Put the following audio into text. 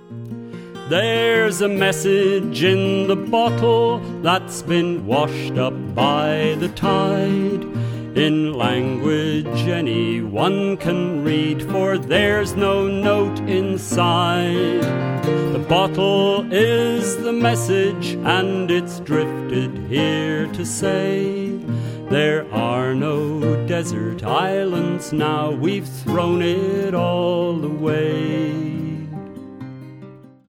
There's a message in the bottle that's been washed up by the tide, in language anyone can read, for there's no note inside. The bottle is the message, and it's drifted here to say there are no desert islands now, we've thrown it all away.